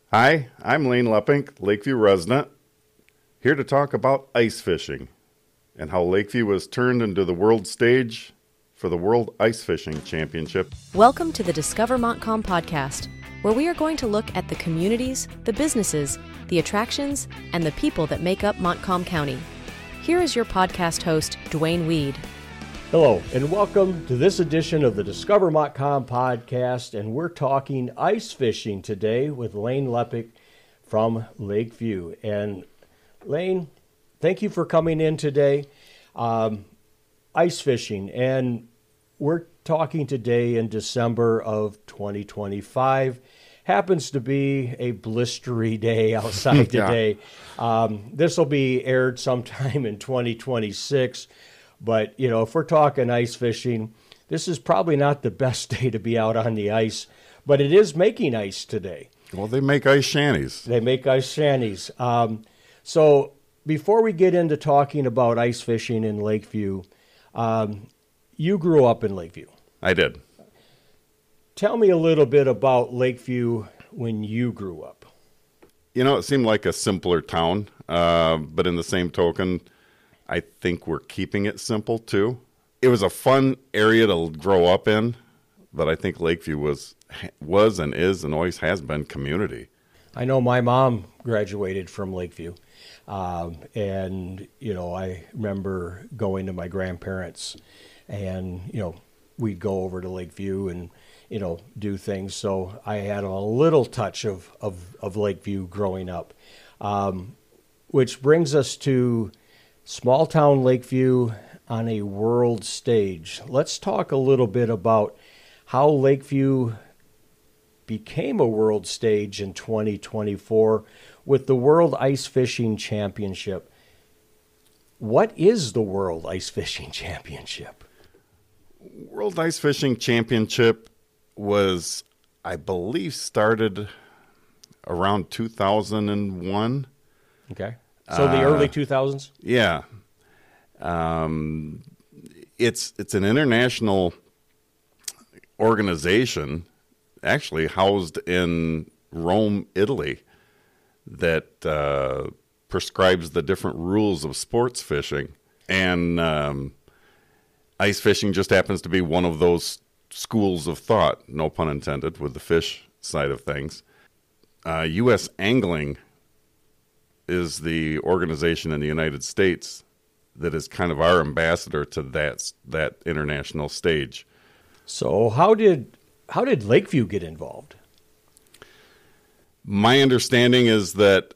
Hi, I'm Lane Leppink, Lakeview resident, here to talk about ice fishing and how Lakeview was turned into the world stage for the World Ice Fishing Championship. Welcome to the Discover Montcalm podcast, where we are going to look at the communities, the businesses, the attractions, and the people that make up Montcalm County. Here is your podcast host, Dwayne Weed. Hello, and welcome to this edition of the Discover Montcalm podcast, and we're talking ice fishing today with Lane Leppink from Lakeview. And Lane, thank you for coming in today. Ice fishing, and we're talking today in December of 2025. Happens to be a blistery day outside today. This will be aired sometime in 2026. But, you know, if we're talking ice fishing, this is probably not the best day to be out on the ice, but it is making ice today. Well, they make ice shanties. They make ice shanties. So before we get into talking about ice fishing in Lakeview, you grew up in Lakeview. I did. Tell me a little bit about Lakeview when you grew up. You know, it seemed like a simpler town, but in the same token, I think we're keeping it simple, too. It was a fun area to grow up in, but I think Lakeview was and is and always has been community. I know my mom graduated from Lakeview, and, you know, I remember going to my grandparents, and, you know, we'd go over to Lakeview and, you know, do things. So I had a little touch of Lakeview growing up, which brings us to small town Lakeview on a world stage. Let's talk a little bit about how Lakeview became a world stage in 2024 with the World Ice Fishing Championship. What is the World Ice Fishing Championship? World Ice Fishing Championship was, I believe, started around 2001. Okay. So the early 2000s? Yeah. It's an international organization, actually housed in Rome, Italy, that prescribes the different rules of sports fishing. And ice fishing just happens to be one of those schools of thought, no pun intended, with the fish side of things. U.S. Angling is the organization in the United States that is kind of our ambassador to that international stage. So how did Lakeview get involved? My understanding is that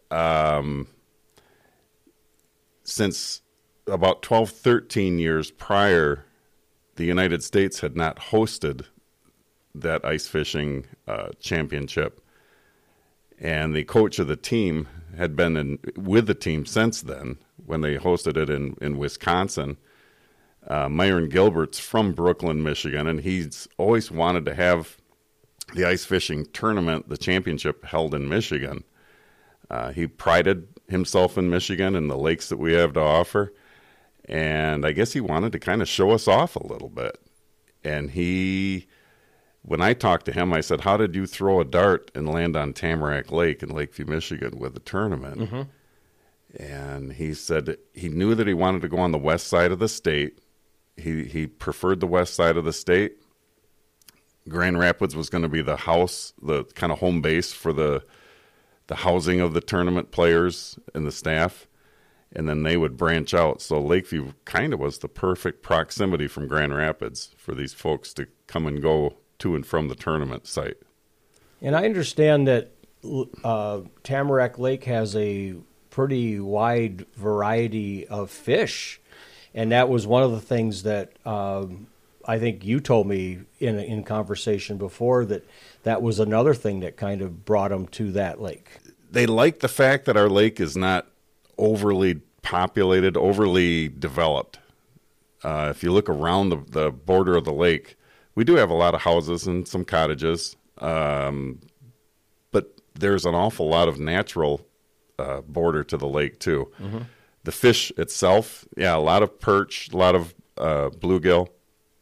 since about 12, 13 years prior, the United States had not hosted that ice fishing championship. And the coach of the team had been with the team since then when they hosted it in Wisconsin. Myron Gilbert's from Brooklyn, Michigan, and he's always wanted to have the ice fishing tournament, the championship, held in Michigan. He prided himself in Michigan and the lakes that we have to offer. And I guess he wanted to kind of show us off a little bit. And when I talked to him, I said, how did you throw a dart and land on Tamarack Lake in Lakeview, Michigan with the tournament? Mm-hmm. And he said he knew that he wanted to go on the west side of the state. He preferred the west side of the state. Grand Rapids was going to be the kind of home base for the housing of the tournament players and the staff. And then they would branch out. So Lakeview kind of was the perfect proximity from Grand Rapids for these folks to come and go to and from the tournament site. And I understand that Tamarack Lake has a pretty wide variety of fish. And that was one of the things that I think you told me in conversation before, that was another thing that kind of brought them to that lake. They like the fact that our lake is not overly populated, overly developed. If you look around the border of the lake, we do have a lot of houses and some cottages, but there's an awful lot of natural border to the lake, too. Mm-hmm. The fish itself, a lot of perch, a lot of bluegill,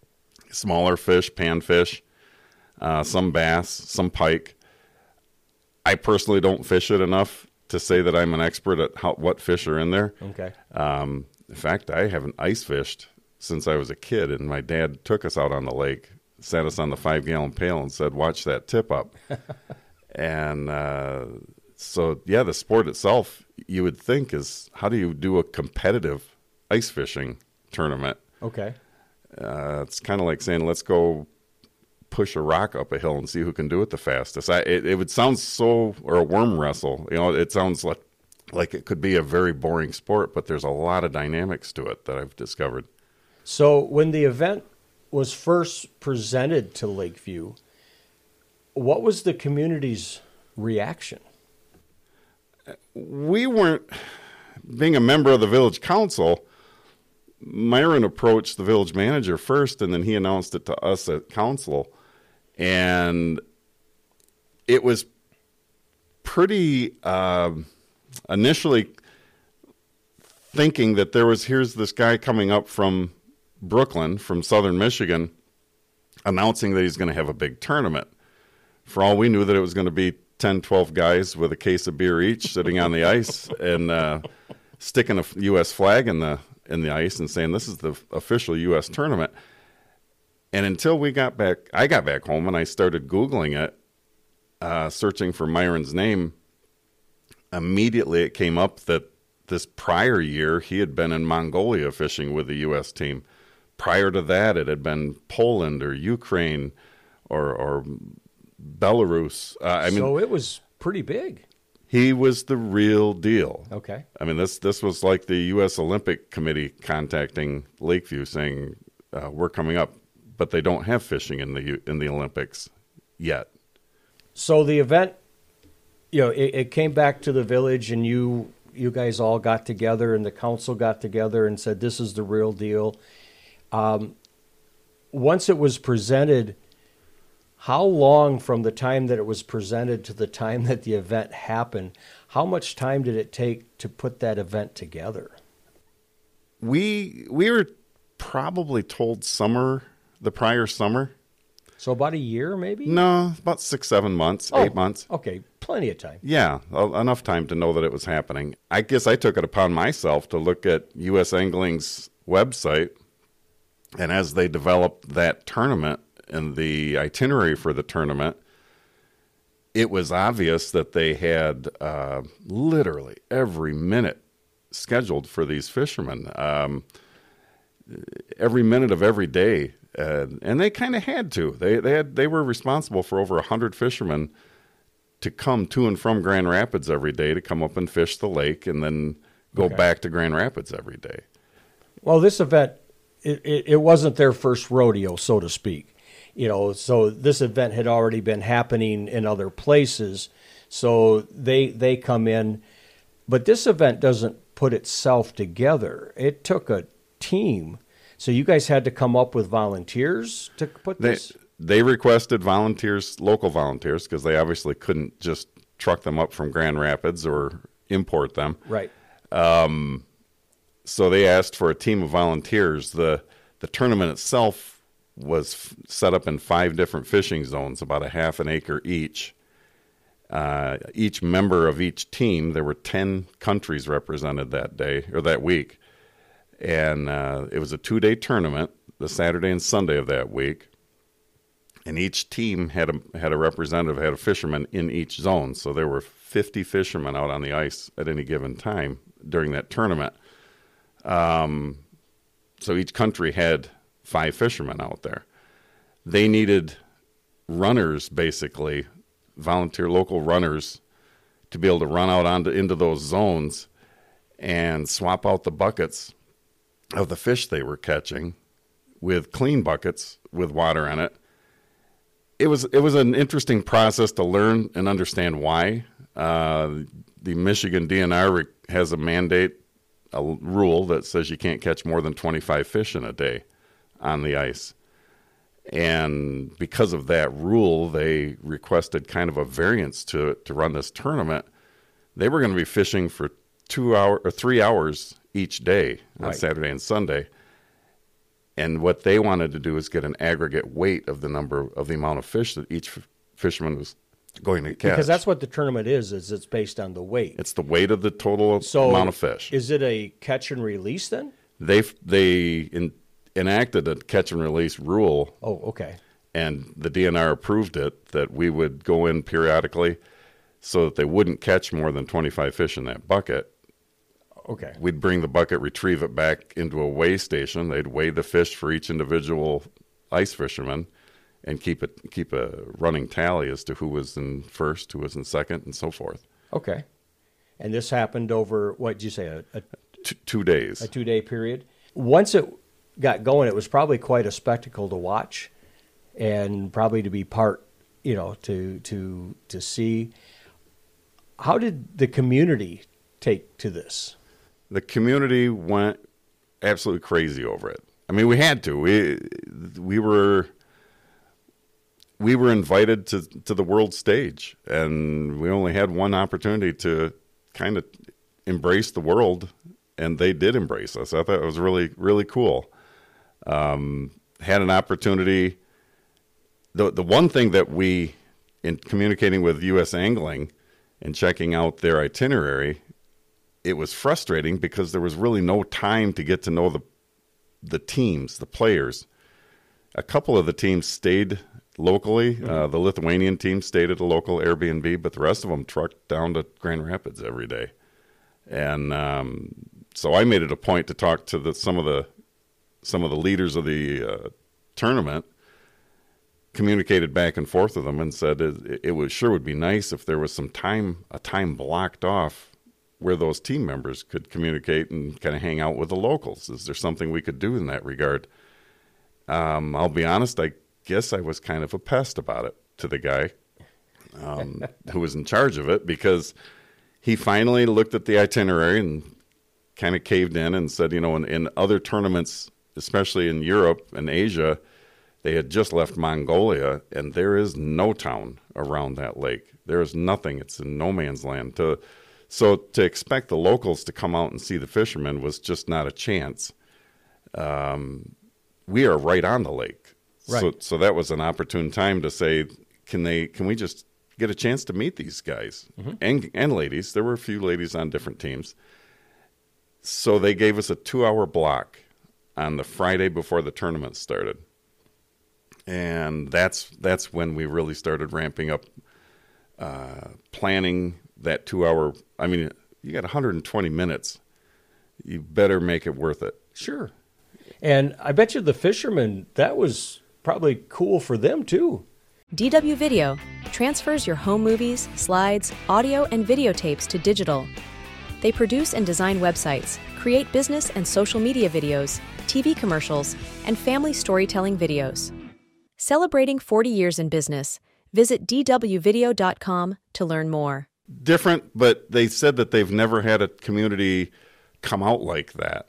smaller fish, panfish, some bass, some pike. I personally don't fish it enough to say that I'm an expert at what fish are in there. Okay. In fact, I haven't ice fished since I was a kid, and my dad took us out on the lake, sat us on the 5-gallon pail, and said, "Watch that tip up." And so, yeah, the sport itself, you would think, is how do you do a competitive ice fishing tournament? Okay. It's kind of like saying, let's go push a rock up a hill and see who can do it the fastest. It would sound or a worm wrestle. It sounds like it could be a very boring sport, but there's a lot of dynamics to it that I've discovered. So when the event was first presented to Lakeview, what was the community's reaction? We weren't, being a member of the village council, Myron approached the village manager first, and then he announced it to us at council. And it was pretty initially thinking that here's this guy coming up from Brooklyn, from southern Michigan, announcing that he's going to have a big tournament. For all we knew, that it was going to be 10, 12 guys with a case of beer each sitting on the ice and sticking a U.S. flag in the ice and saying, this is the official U.S. tournament. And until I got back home and I started Googling it, searching for Myron's name, immediately it came up that this prior year he had been in Mongolia fishing with the U.S. team. Prior to that, it had been Poland or Ukraine or Belarus. So it was pretty big. He was the real deal. Okay. I mean, this was like the U.S. Olympic Committee contacting Lakeview saying, we're coming up, but they don't have fishing in the Olympics yet. So the event, it came back to the village, and you guys all got together, and the council got together and said, this is the real deal. Once it was presented, how long from the time that it was presented to the time that the event happened, how much time did it take to put that event together? We were probably told the prior summer. So about a year, maybe? No, about 6, 7 months, 8 months. Okay, plenty of time. Yeah, enough time to know that it was happening. I guess I took it upon myself to look at U.S. Angling's website, and as they developed that tournament and the itinerary for the tournament, it was obvious that they had literally every minute scheduled for these fishermen, every minute of every day, and they kind of had to. They were responsible for over 100 fishermen to come to and from Grand Rapids every day to come up and fish the lake and then go back to Grand Rapids every day. Well, this event, it wasn't their first rodeo, so to speak. So this event had already been happening in other places. So they come in, but this event doesn't put itself together. It took a team. So you guys had to come up with volunteers to put this? They requested volunteers, local volunteers, because they obviously couldn't just truck them up from Grand Rapids or import them. Right. So they asked for a team of volunteers. The tournament itself was set up in 5 different fishing zones, about a half an acre each. Each member of each team, there were 10 countries represented that day or that week. And it was a 2-day tournament, the Saturday and Sunday of that week. And each team had a representative, had a fisherman in each zone. So there were 50 fishermen out on the ice at any given time during that tournament. So each country had 5 fishermen out there. They needed runners, basically, volunteer local runners, to be able to run out into those zones and swap out the buckets of the fish they were catching with clean buckets with water in it. It was an interesting process to learn and understand why. The Michigan DNR has a mandate, a rule that says you can't catch more than 25 fish in a day on the ice. And because of that rule, they requested kind of a variance to run this tournament. They were going to be fishing for 3 hours each day on Saturday and Sunday. And what they wanted to do is get an aggregate weight of the amount of fish that each fisherman was going to catch. Because that's what the tournament is it's based on the weight. It's the weight of the total So amount of fish. is it a catch and release then? They enacted a catch and release rule, Oh, okay. and the DNR approved it, that we would go in periodically so that they wouldn't catch more than 25 fish in that bucket. Okay. We'd bring the bucket, retrieve it back into a weigh station. They'd weigh the fish for each individual ice fisherman and keep a running tally as to who was in first, who was in second, and so forth. Okay. And this happened over, what did you say, a 2 days. a 2-day period? Once it got going, it was probably quite a spectacle to watch and probably to be part, to see. How did the community take to this? The community went absolutely crazy over it. I mean, we had to. We were invited to the world stage, and we only had one opportunity to kind of embrace the world, and they did embrace us. I thought it was really, really cool. Had an opportunity. The one thing that we, in communicating with U.S. Angling and checking out their itinerary, it was frustrating because there was really no time to get to know the teams, the players. A couple of the teams stayed locally. The Lithuanian team stayed at a local Airbnb, but the rest of them trucked down to Grand Rapids every day. And so I made it a point to talk to some of the leaders of the tournament, communicated back and forth with them, and said it would be nice if there was a time blocked off where those team members could communicate and kind of hang out with the locals. Is there something we could do in that regard? I'll be honest, I guess I was kind of a pest about it to the guy who was in charge of it, because he finally looked at the itinerary and kind of caved in and said, in other tournaments, especially in Europe and Asia, they had just left Mongolia, and there is no town around that lake. There is nothing. It's in no man's land. So to expect the locals to come out and see the fishermen was just not a chance. We are right on the lake. Right. So that was an opportune time to say, can we just get a chance to meet these guys and ladies? There were a few ladies on different teams. So they gave us a 2-hour block on the Friday before the tournament started. And that's when we really started ramping up planning that 2-hour. I mean, you got 120 minutes. You better make it worth it. Sure. And I bet you the fishermen, that was probably cool for them too. DW Video transfers your home movies, slides, audio, and videotapes to digital. They produce and design websites, create business and social media videos, TV commercials, and family storytelling videos. Celebrating 40 years in business, visit dwvideo.com to learn more. Different, but they said that they've never had a community come out like that.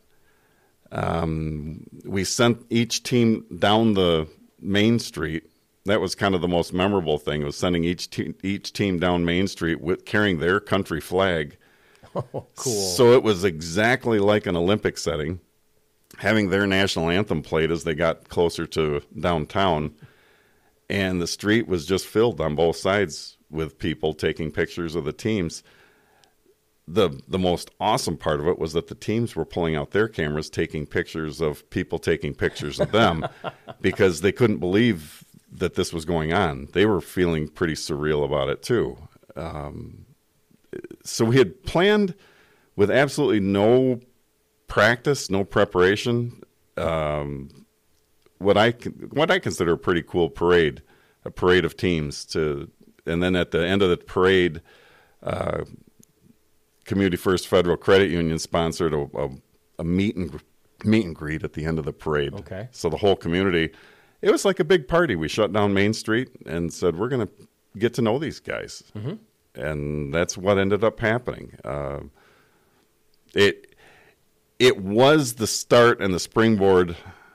We sent each team down the main street. That was kind of the most memorable thing, was sending each team down Main Street carrying their country flag. Oh, cool. So it was exactly like an Olympic setting, having their national anthem played as they got closer to downtown. And the street was just filled on both sides with people taking pictures of the teams. The most awesome part of it was that the teams were pulling out their cameras, taking pictures of people taking pictures of them, because they couldn't believe that this was going on. They were feeling pretty surreal about it too. So we had planned with absolutely no practice, no preparation, what I consider a pretty cool parade, a parade of teams and then at the end of the parade, Community First Federal Credit Union sponsored a meet and greet at the end of the parade. Okay. So the whole community, it was like a big party. We shut down Main Street and said, we're going to get to know these guys. Mm-hmm. And that's what ended up happening. It was the start and the springboard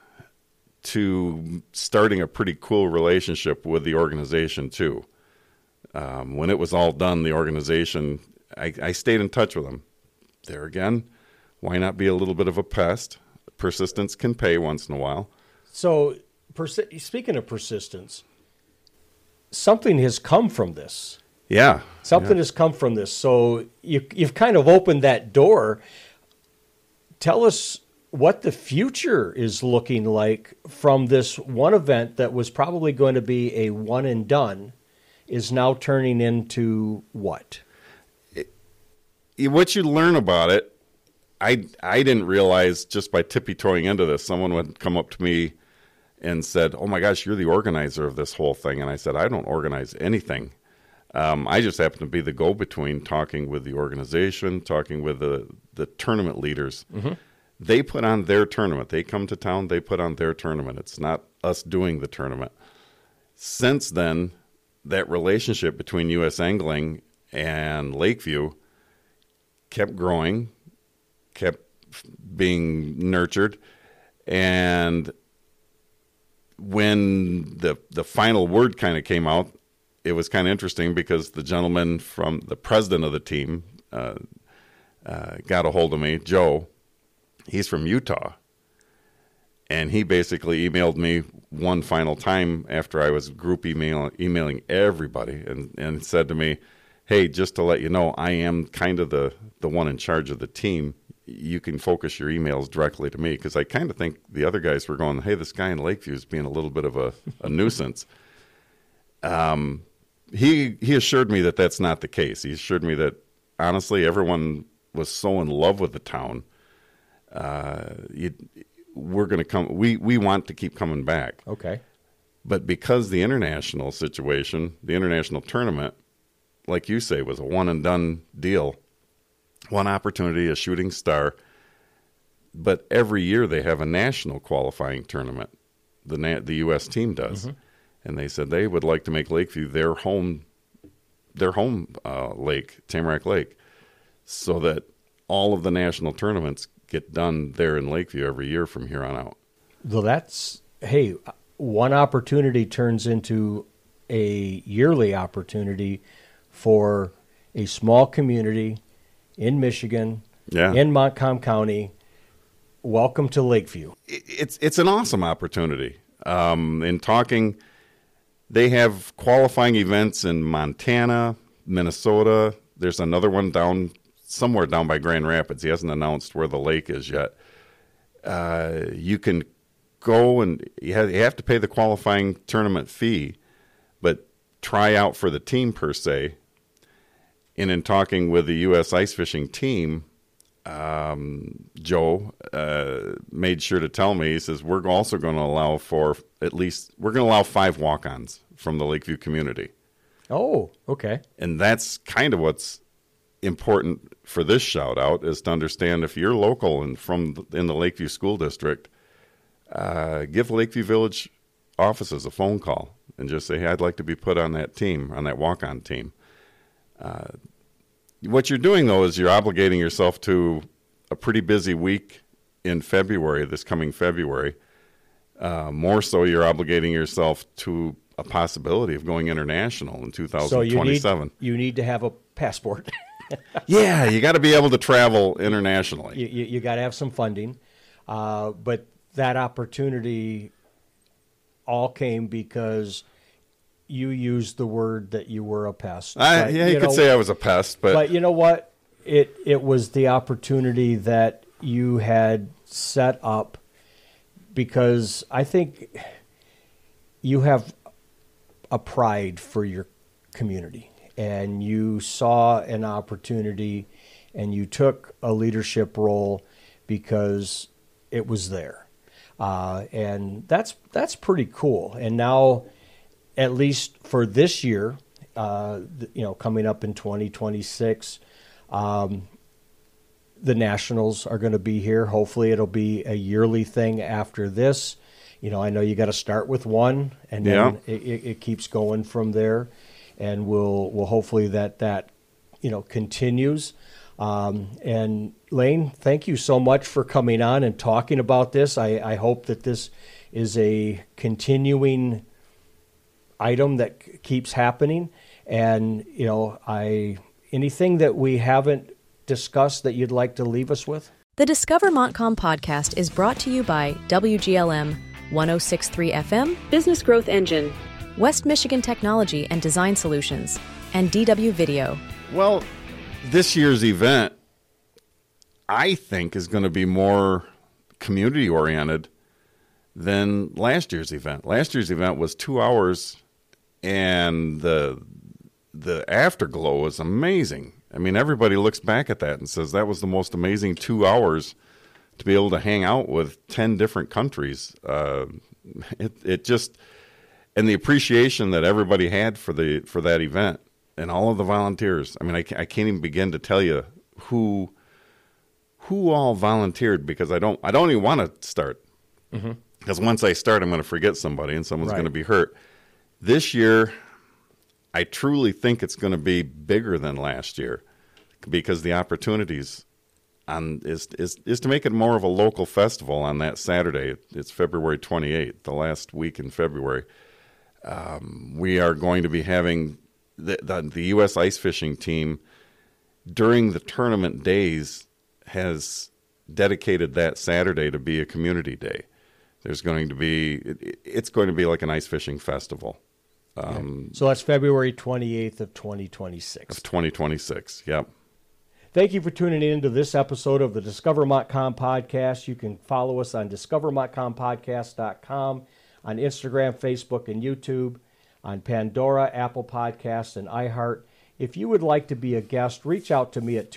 to starting a pretty cool relationship with the organization too. When it was all done, the organization, I stayed in touch with them. There again, why not be a little bit of a pest? Persistence can pay once in a while. So speaking of persistence, something has come from this. Yeah. Something has come from this. So you've kind of opened that door. Tell us what the future is looking like from this one event that was probably going to be a one and done is now turning into what? What you learn about it, I didn't realize just by tippy-toeing into this. Someone would come up to me and said, "Oh my gosh, you're the organizer of this whole thing." And I said, "I don't organize anything. I just happen to be the go-between, talking with the organization, talking with the tournament leaders." Mm-hmm. They put on their tournament. They come to town, they put on their tournament. It's not us doing the tournament. Since then, that relationship between U.S. Angling and Lakeview kept growing, kept being nurtured, and when the final word kind of came out, it was kind of interesting because the gentleman from the president of the team got a hold of me, Joe. He's from Utah, and he basically emailed me one final time after I was group emailing everybody and said to me, "Hey, just to let you know, I am kind of the one in charge of the team. You can focus your emails directly to me," because I kind of think the other guys were going, "Hey, this guy in Lakeview is being a little bit of a nuisance." He assured me that that's not the case. He assured me that, honestly, everyone was so in love with the town. We're going to come. We want to keep coming back. Okay. But because the international situation, the international tournament, like you say, was a one and done deal, one opportunity, a shooting star. But every year they have a national qualifying tournament. The U.S. team does, mm-hmm. And they said they would like to make Lakeview their home lake, Tamarack Lake, so that all of the national tournaments get done there in Lakeview every year from here on out. Well, one opportunity turns into a yearly opportunity for a small community in Michigan, in Montcalm County. Welcome to Lakeview. It's an awesome opportunity. In talking, they have qualifying events in Montana, Minnesota. There's another one somewhere down by Grand Rapids. He hasn't announced where the lake is yet. You can go and you have to pay the qualifying tournament fee, but try out for the team per se. And in talking with the U.S. ice fishing team, Joe made sure to tell me, he says, we're also going to allow we're going to allow 5 walk-ons from the Lakeview community. Oh, okay. And that's kind of what's important for this shout out, is to understand if you're local and in the Lakeview School District, give Lakeview Village offices a phone call and just say, "Hey, I'd like to be put on that team, on that walk-on team." What you're doing, though, is you're obligating yourself to a pretty busy week in February, this coming February. More so, you're obligating yourself to a possibility of going international in 2027. So you need to have a passport. Yeah, you got to be able to travel internationally. You got to have some funding. But that opportunity all came because you used the word that you were a pest. You could say I was a pest. But you know what? It was the opportunity that you had set up, because I think you have a pride for your community. And you saw an opportunity and you took a leadership role because it was there. And that's pretty cool. And now, at least for this year, coming up in 2026, the Nationals are going to be here. Hopefully it'll be a yearly thing after this. I know you got to start with one, and then it keeps going from there. And we'll hopefully that continues. And Lane, thank you so much for coming on and talking about this. I hope that this is a continuing item that keeps happening. And anything that we haven't discussed that you'd like to leave us with? The Discover Montcalm podcast is brought to you by WGLM 106.3 FM, Business Growth Engine, West Michigan Technology and Design Solutions, and DW Video. Well, this year's event, I think, is going to be more community-oriented than last year's event. Last year's event was 2 hours, and the afterglow was amazing. I mean, everybody looks back at that and says that was the most amazing 2 hours to be able to hang out with 10 different countries. It just, and the appreciation that everybody had for that event and all of the volunteers. I mean, I can't even begin to tell you who all volunteered, because I don't even want to start. Because once I start, I'm going to forget somebody and someone's going to be hurt. This year, I truly think it's going to be bigger than last year, because the opportunities is to make it more of a local festival on that Saturday. It's February 28th, the last week in February. We are going to be having the U.S. ice fishing team during the tournament days has dedicated that Saturday to be a community day. It's going to be like an ice fishing festival. So that's February 28th of 2026. Of 2026, yep. Thank you for tuning in to this episode of the Discover Montcalm podcast. You can follow us on discovermontcalmpodcast.com, on Instagram, Facebook, and YouTube, on Pandora, Apple Podcasts, and iHeart. If you would like to be a guest, reach out to me at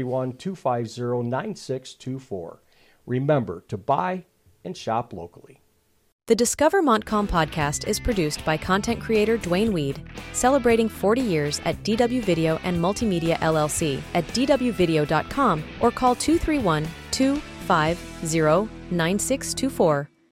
231-250-9624. Remember to buy and shop locally. The Discover Montcalm podcast is produced by content creator Dwayne Weed, celebrating 40 years at DW Video and Multimedia LLC at dwvideo.com, or call 231-250-9624.